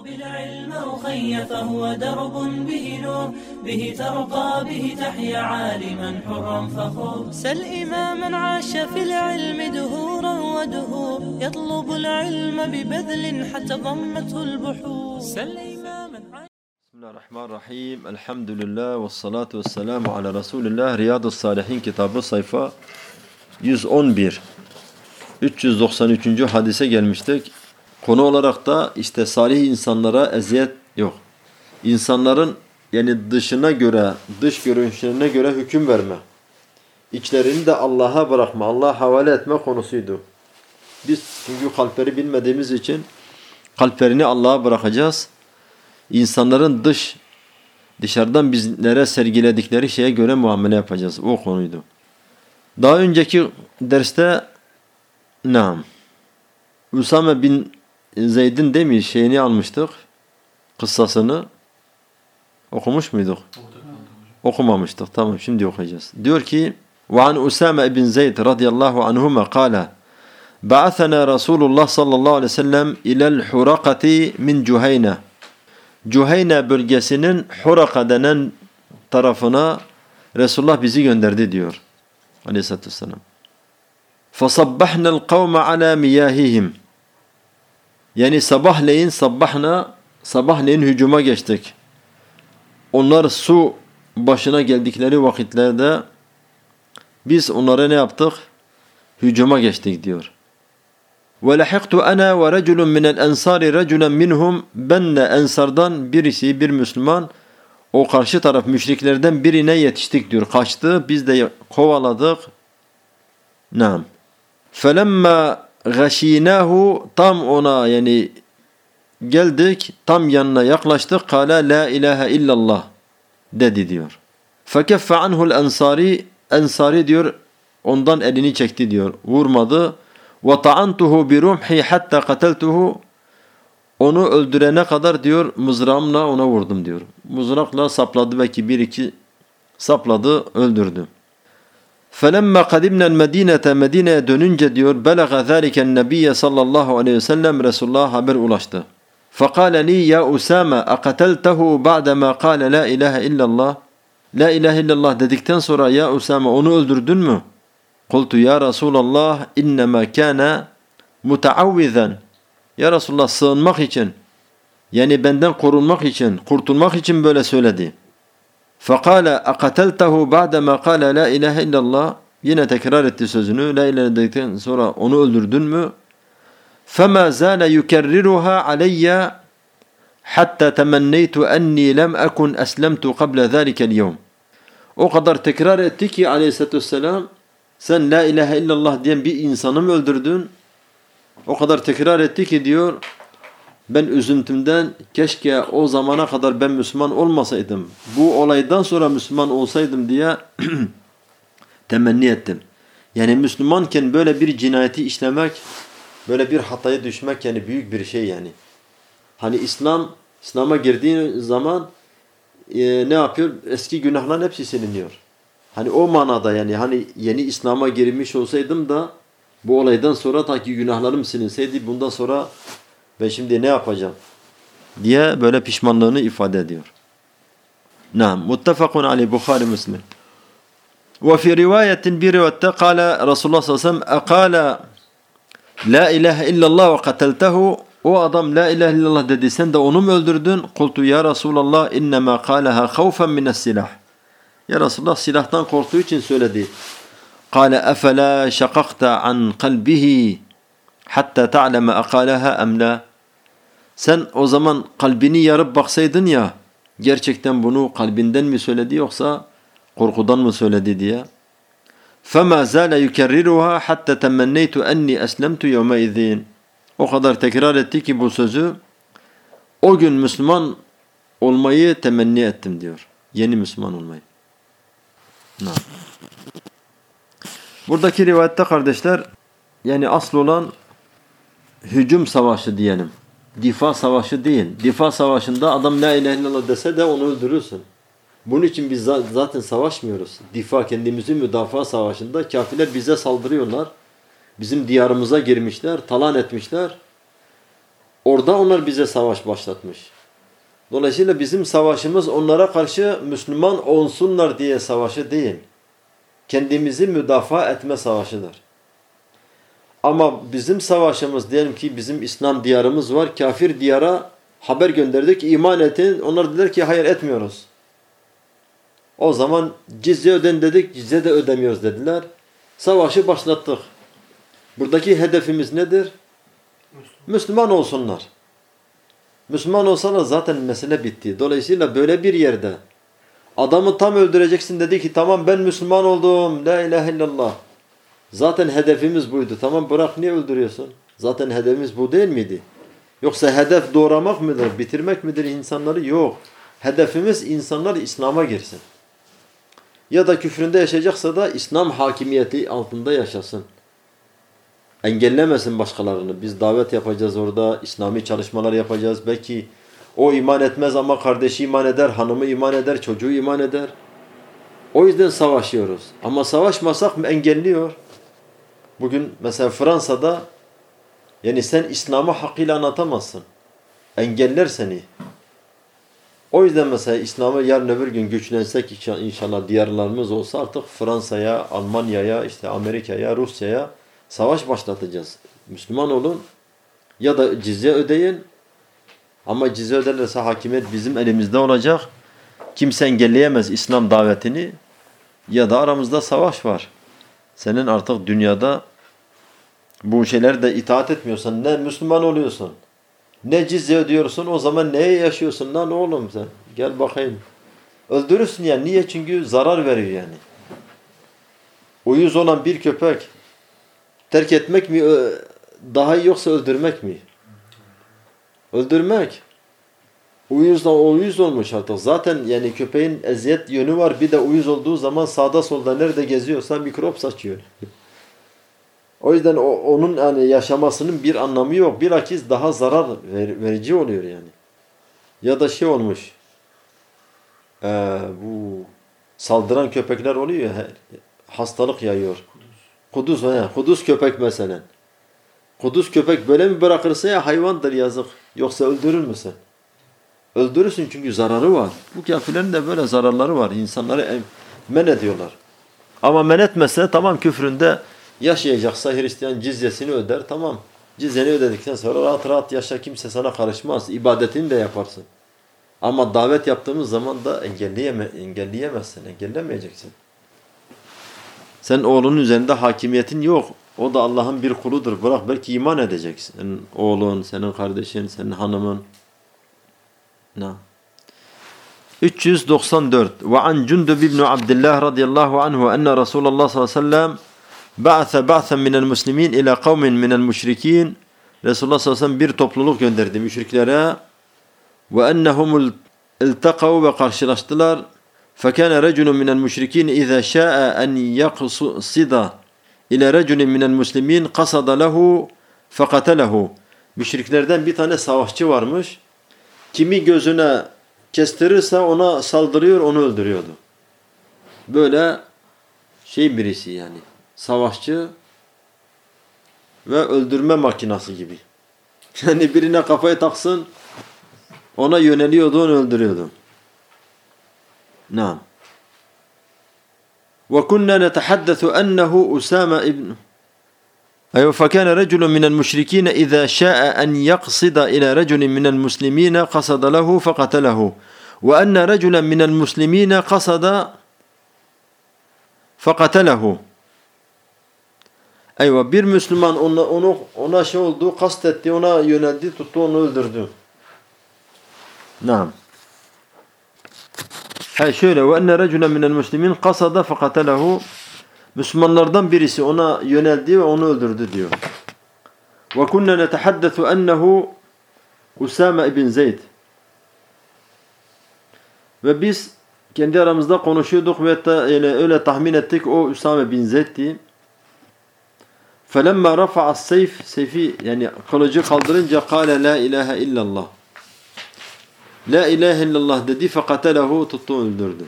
بالعلم أخي فهو درب به نور به ترقى به تحيا عالما حرا فخور سل إماما عاش في العلم دهورا ودهور يطلب العلم ببذل حتى ضمته البحور سل إماما بسم الله الرحمن الرحيم الحمد لله والصلاة والسلام على رسول الله Riyadus Salihin kitabı sayfa 111 393. hadise gelmiştik. Konu olarak da işte salih insanlara eziyet yok. İnsanların yani dışına göre, dış görünüşlerine göre hüküm verme. İçlerini de Allah'a bırakma, Allah'a havale etme konusuydu. Biz çünkü kalpleri bilmediğimiz için kalplerini Allah'a bırakacağız. İnsanların dışarıdan bizlere sergiledikleri şeye göre muamele yapacağız. O konuydu. Daha önceki derste Usame bin Zeyd'in demiş şeyini almıştık. Kıssasını. Okumuş muyduk? Okumamıştık. Tamam şimdi okuyacağız. Diyor ki وعن أسامة بن زيد رضي الله عنهما قال بعثنا رسول الله صلى الله عليه وسلم إلى الحرقة من جهينة Cüheyne bölgesinin Huraka denen tarafına Resulullah bizi gönderdi diyor. Aleyhisselatü vesselam. فَصَبَّحْنَا الْقَوْمَ عَلَى مِيَاهِهِمْ Yani sabahleyin hücuma geçtik. Onlar su başına geldikleri vakitlerde biz onlara ne yaptık? Hücuma geçtik diyor. وَلَحِقْتُ أَنَا وَرَجُلٌ مِنَ الْاَنْصَارِ رَجُلًا مِنْهُمْ Ben de Ensardan birisi, bir Müslüman o karşı taraf müşriklerden birine yetiştik diyor. Kaçtı, biz de kovaladık. فَلَمَّا غَشِينَاهُ Tam ona yani geldik, tam yanına yaklaştık. قَالَ لَا إِلَٰهَ إِلَّا اللّٰهِ dedi diyor. فَكَفَّ عَنْهُ الْاَنْصَارِ Ensari diyor, ondan elini çekti diyor. Vurmadı. وَطَعَنْتُهُ بِرُمْحِ حَتَّى قَتَلْتُهُ Onu öldürene kadar diyor mızrağımla ona vurdum diyor. Mızrakla sapladı, belki bir iki sapladı, öldürdü. فَلَمَّا قَدِمْنَا الْمَد۪ينَةَ Medine'ye dönünce diyor بَلَغَ ذَٰلِكَ النَّبِيَّ sallallahu aleyhi ve sellem Resulullah'a haber ulaştı. فَقَالَ لِي يَا أُسَامَ أَقَتَلْتَهُ بَعْدَمَا قَالَ لَا إِلَٰهَ إِلَّا اللّٰهِ La ilahe illallah dedikten sonra ya Usame onu öldürdün mü? Kultu ya Resulallah innema kana mutaavvizen. Ya Resulullah sığınmak için yani benden korunmak için, kurtulmak için böyle söyledi. Fekale aqateltehu ba'dema kâle la ilahe illallah. Yine tekrar etti sözünü. La ilahe dedikten sonra onu öldürdün mü? Fema zâle yukerriruha aleyye hatta temenneytu enni lem ekun eslemtu qabla zâlikel yevm. O kadar tekrar etti ki aleyhissalatü vesselam sen la ilahe illallah diyen bir insanı mı öldürdün? O kadar tekrar etti ki diyor ben üzüntümden keşke o zamana kadar ben Müslüman olmasaydım. Bu olaydan sonra Müslüman olsaydım diye temenni ettim. Yani Müslümanken böyle bir cinayeti işlemek, böyle bir hataya düşmek yani büyük bir şey yani. Hani İslam'a girdiğin zaman ne yapıyor? Eski günahların hepsi siliniyor. Hani o manada yani hani yeni İslam'a girmiş olsaydım da bu olaydan sonra ta ki günahlarım silinseydi bundan sonra ben şimdi ne yapacağım diye böyle pişmanlığını ifade ediyor. Muttefakun aleyh Bukhari Müslim. Ve fi rivayetin bir rivayette kâle Resulullah sallallahu aleyhi ve sellem ekâle la ilahe illallah ve kateltehu O adam la ilahe illallah dedi sen de onu mu öldürdün? Kultu ya Resulallah innema kâleha havfen mines silah. Ya Resulullah silahtan korktuğu için söyledi. Kâle efela şakakta an kalbihi hatta ta'leme akâleha em la. Sen o zaman kalbini yarıp baksaydın ya gerçekten bunu kalbinden mi söyledi yoksa korkudan mı söyledi diye. فَمَا زَالَ يُكَرِّرُهَا حَتَّى تَمَنَّيْتُ اَنِّي أَسْلَمْتُ يَوْمَئِذٍ O kadar tekrar etti ki bu sözü o gün Müslüman olmayı temenni ettim diyor. Yeni Müslüman olmayı. Buradaki rivayette kardeşler yani asıl olan hücum savaşı diyelim. Difa savaşı değil. Difa savaşında adam la ilahe illallah dese de onu öldürürsün. Bunun için biz zaten savaşmıyoruz. Difa kendimizi müdafaa savaşında kafirler bize saldırıyorlar. Bizim diyarımıza girmişler, talan etmişler. Orada onlar bize savaş başlatmış. Dolayısıyla bizim savaşımız onlara karşı Müslüman olsunlar diye savaşı değil. Kendimizi müdafaa etme savaşıdır. Ama bizim savaşımız, diyelim ki bizim İslam diyarımız var. Kafir diyara haber gönderdik, iman etin. Onlar dediler ki hayır etmiyoruz. O zaman cizye öden dedik, cizye de ödemiyoruz dediler. Savaşı başlattık. Buradaki hedefimiz nedir? Müslüman olsunlar. Müslüman olsalar zaten mesele bitti. Dolayısıyla böyle bir yerde adamı tam öldüreceksin, dedi ki tamam ben Müslüman oldum. La ilahe illallah. Zaten hedefimiz buydu. Tamam bırak, niye öldürüyorsun? Zaten hedefimiz bu değil miydi? Yoksa hedef doğramak mıdır? Bitirmek midir insanları? Yok. Hedefimiz insanlar İslam'a girsin. Ya da küfründe yaşayacaksa da İslam hakimiyeti altında yaşasın. Engellemesin başkalarını. Biz davet yapacağız orada. İslami çalışmalar yapacağız. Belki o iman etmez ama kardeşi iman eder, hanımı iman eder, çocuğu iman eder. O yüzden savaşıyoruz. Ama savaşmasak mı engelliyor? Bugün mesela Fransa'da yani sen İslam'ı hakkıyla anlatamazsın. Engeller seni. O yüzden mesela İslam'ı yarın öbür gün güçlensek inşallah diyarlarımız olsa artık Fransa'ya, Almanya'ya, işte Amerika'ya, Rusya'ya savaş başlatacağız. Müslüman olun ya da cizye ödeyin. Ama cizye öderlerse hakimiyet bizim elimizde olacak. Kimse engelleyemez İslam davetini. Ya da aramızda savaş var. Senin artık dünyada bu şeylerde itaat etmiyorsan ne Müslüman oluyorsun, ne cizye ödüyorsun, o zaman neye yaşıyorsun lan oğlum sen? Gel bakayım. Öldürürsün yani. Niye? Çünkü zarar veriyor yani. Uyuz olan bir köpek terk etmek mi daha iyi yoksa öldürmek mi? Öldürmek. Uyuz olmuş artık. Zaten yani köpeğin eziyet yönü var. Bir de uyuz olduğu zaman sağda solda nerede geziyorsa mikrop saçıyor. O yüzden onun yani yaşamasının bir anlamı yok. Bilakis daha zarar verici oluyor yani. Ya da şey olmuş. Bu saldıran köpekler oluyor ya. Hastalık yayıyor. Kuduz köpek mesela. Kuduz köpek böyle mi bırakırsa ya hayvandır, yazık. Yoksa öldürür müsün? Öldürürsün çünkü zararı var. Bu kafirlerin de böyle zararları var. İnsanları men ediyorlar. Ama men etmese tamam, küfründe yaşayacaksa Hristiyan cizyesini öder, tamam. Cizyeni ödedikten sonra rahat rahat yaşa, kimse sana karışmaz. İbadetini de yaparsın. Ama davet yaptığımız zaman da engelleyemezsin, engellemeyeceksin. Sen oğlunun üzerinde hakimiyetin yok. O da Allah'ın bir kuludur. Bırak, belki iman edeceksin. Senin oğlun, senin kardeşin, senin hanımın. 394. Ve an Cundub ibn Abdullah radıyallahu anhu enne Resulullah sallallahu aleyhi ve sellem ba'then minel muslimin ila kavmin minel müşrikin. Resulullah sallallahu aleyhi ve sellem bir topluluk gönderdi müşriklere. Ve ennehum iltakav, ve karşılaştılar. Fekâne reculun minel müşrikin izâ şâ'e en yaksida ila reculin minel muslimin kasada lehu fekatelehu. Müşriklerden bir tane savaşçı varmış. Kimi gözüne kestirirse ona saldırıyor, onu öldürüyordu. Böyle birisi yani. Savaşçı ve öldürme makinası gibi. Yani birine kafayı taksın, ona yöneliyordu, onu öldürüyordu. Naam. Ve kunna netahaddathu ennehu Usama ibn فكان رجل من المشركين إذا شاء أن يقصد إلى رجل من المسلمين قصد له فقتله وأن رجلا من المسلمين قصد فقتله. Bir Müslüman ona oldu, kastetti, ona yöneldi, tuttu, onu öldürdü. Naam. Şöyle وأن رجلا من المسلمين قصد فقتله. Müslümanlardan birisi ona yöneldi ve onu öldürdü diyor. Ve kunna netahaddathu ennehu Usama ibn Zeyd. Ve biz kendi aramızda konuşuyorduk ve yani öyle tahmin ettik, o Usama bin Zeyd'ti. Felemma rafa'a seyfi, yani kılıcı kaldırınca kâle la ilahe illallah. La ilahe illallah dedi, fekatelehu, tuttu, öldürdü.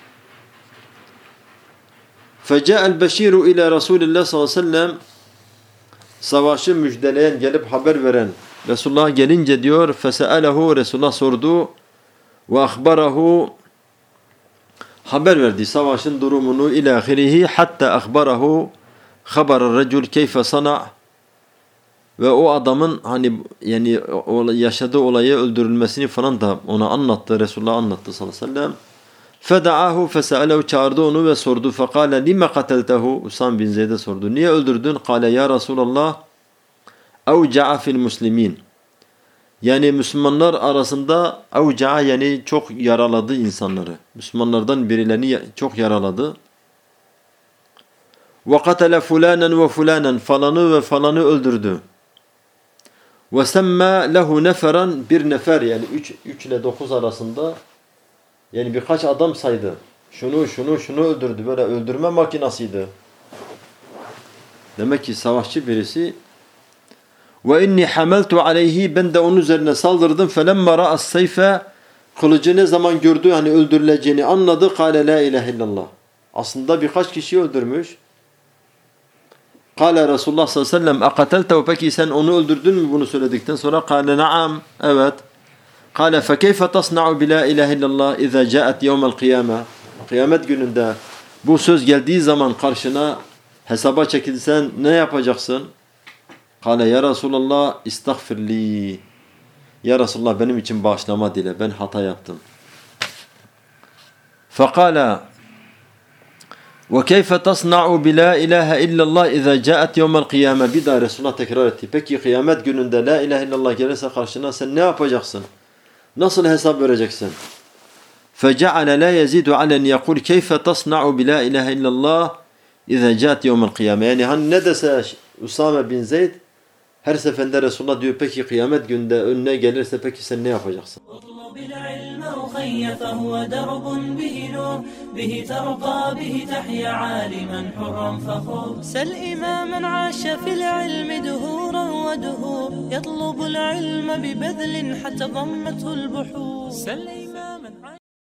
فَجَاءَ الْبَشِيرُ اِلَى رَسُولِ اللّٰهِ sallallahu aleyhi ve sellem. Savaşı müjdeleyen, gelip haber veren Resulullah gelince diyor fesealehu, Resulullah sordu ve ahbarahu, haber verdi savaşın durumunu ilahirihi, hatta ahbarahu haber recul keyfe sana, ve o adamın hani yani yaşadığı olayı, öldürülmesini falan da ona anlattı. Resulullah anlattı sallallahu aleyhi ve sellem. Feda'ahu fesealehu, çağırdı onu ve sordu. Fekale lime kateltehu, Usam bin Zeyd'e sordu. Niye öldürdün? Kale ya Resulallah evca'a fil muslimin. Yani Müslümanlar arasında evca'a, yani çok yaraladı insanları. Müslümanlardan birilerini çok yaraladı. Ve katele fulanen ve fulanen, falanı ve falanı öldürdü. Ve semme lehu neferan, bir nefer, yani 3 ile 9 arasında, yani birkaç adam saydı. Şunu öldürdü. Böyle öldürme makinasıydı. Demek ki savaşçı birisi. Ve inni hamaltu aleyhi, ben de onun üzerine saldırdım. Felemma ra'as seyfe, kılıcı ne zaman gördü, hani öldürüleceğini anladı. Kâle la ilahe illallah. Aslında birkaç kişi öldürmüş. Kâle Resulullah sallallahu aleyhi ve sellem akateltehu, peki sen onu öldürdün mü bunu söyledikten sonra? Kâle naam, evet. Kâle fekeyfe tasna'u bi la ilahe illallah izâ câet yevmel kıyâme. Kıyamet gününde bu söz geldiği zaman karşına, hesaba çekilsen ne yapacaksın? Kâle ya Resulallah istagfirli. Ya Resulallah benim için bağışlama dile, ben hata yaptım. Fekâle ve keyfe tasna'u bi la ilahe illallah izâ câet yevmel kıyâme. Bir daha Resulullah tekrar etti. Peki kıyamet gününde la ilahe illallah gelirse karşına sen ne yapacaksın? Nasıl hesap vereceksin? فَجَعَلَ لَا يَزِيدُ عَلَى أَنْ يَقُولْ كَيْفَ تَصْنَعُ بِلَا إِلَٰهَ إِلَّا اللّٰهِ اِذَا جَاءَتْ يَوْمَ الْقِيَامَةِ. Yani hani ne dese Usame bin Zeyd, her seferinde Resulullah diyor peki kıyamet günde önüne gelirse peki sen ne yapacaksın? العلم أخي فهو درب به نور به ترقى به تحيا عالما حرا فخور سل إماما عاش في العلم دهورا ودهور يطلب العلم ببذل حتى ضمته البحور سل إماما